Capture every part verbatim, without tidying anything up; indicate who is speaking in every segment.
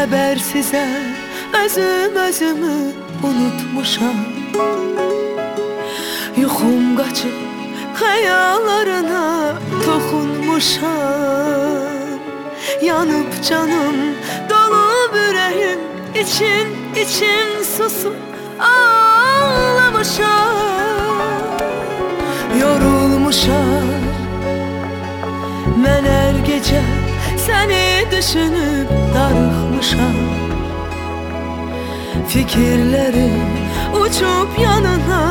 Speaker 1: Xəbərsiz özüm özümü unutmuşam. Yuxum qaçıb xəyallarına toxunmuşam. Yanıb canım, dolub ürəyim, için için susub ağlamışam. Yorulmuşam mən hər gecə, səni düşünüb darıxmışam. Fikirlərim uçub yanına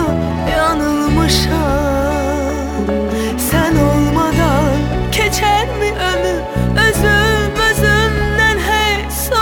Speaker 1: yanılmışam. Sən olmadan keçərmi ömür, özüm özümdən hey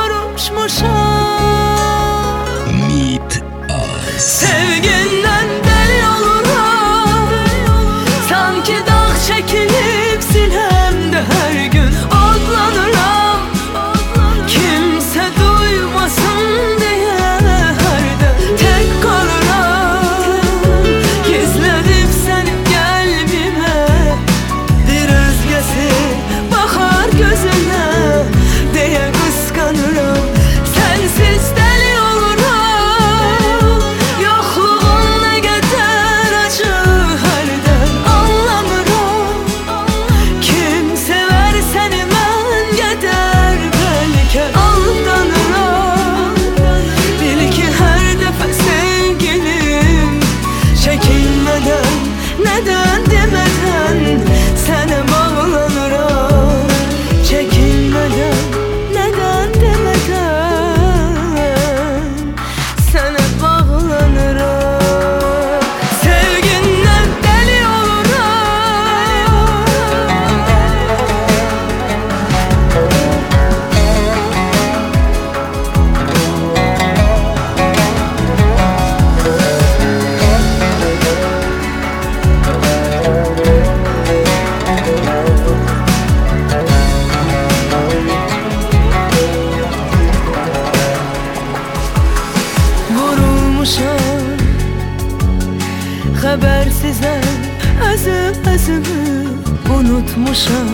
Speaker 1: soruşmuşam.
Speaker 2: Meet us.
Speaker 1: Sevgindən dəli oluram, sanki dağ çəkilib sinəmdə hər gün odlanıram. Kimsə duymasın deyə hərdə tək qalıram. Gizlədib səni qəlbimə, bir özgəsi baxar gözünə deyə qısqanıram. Sənsiz dəli oluram, yoxluğun nə qədər acı hərdən anlamıram. Kim sevər səni mən qədər, bəlkə aldanıram. Bil ki hər dəfə sevgilim, çəkinmədən, nədən demədən sənə bağlanıram. Çəkinmədən, nədən demədən sənə bağlanıram. Sevgindən dəli oluram. Vurulmuşam, xəbərsiz özüm özümü unutmuşam.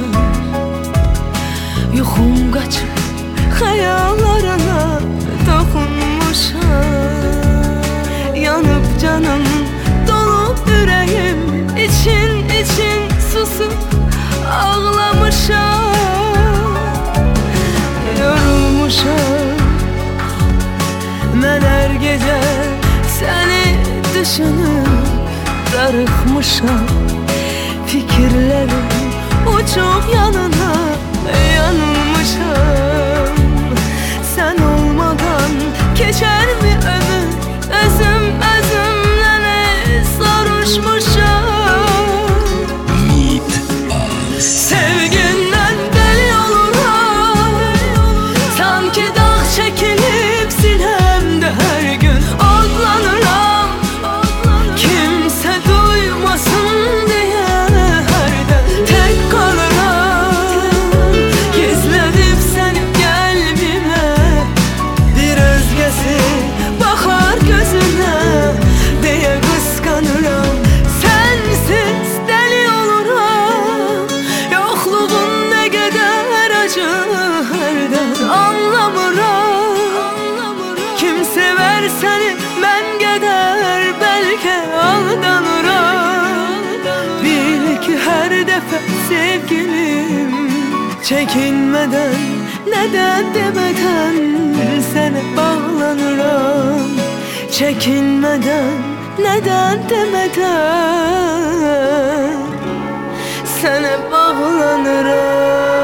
Speaker 1: Yuxum qaçıb xəyallarına toxunmuşam. Yanıb canım, dolub ürəyim, için için susub ağlamışam. Yorulmuşam mən hər gecə, səni düşünüb darıxmışam. Fikirlərim uçub yanına yanılmışam. Sən olmadan keçərmi ömür, özüm özümdən soruşmuşam.
Speaker 2: Meet us.
Speaker 1: Sevgindən dəli oluram, sanki dağ çəkilib sinəmdə hər gün odlanıram. Kimsə duymasın deyə hərdə tək qalıram. Gizlədib səni qəlbimə, bir özgəsi baxar gözünə deyə qısqanıram. Sənsiz dəli oluram, yoxluğun nə qədər acı hərdən anlamıram. Kim sevər səni mən qədər, bəlkə aldanıram. Bil ki hər dəfə sevgilim, çəkinmədən, nədən demədən sənə bağlanıram. Çəkinmədən, nədən demədən sənə bağlanıram.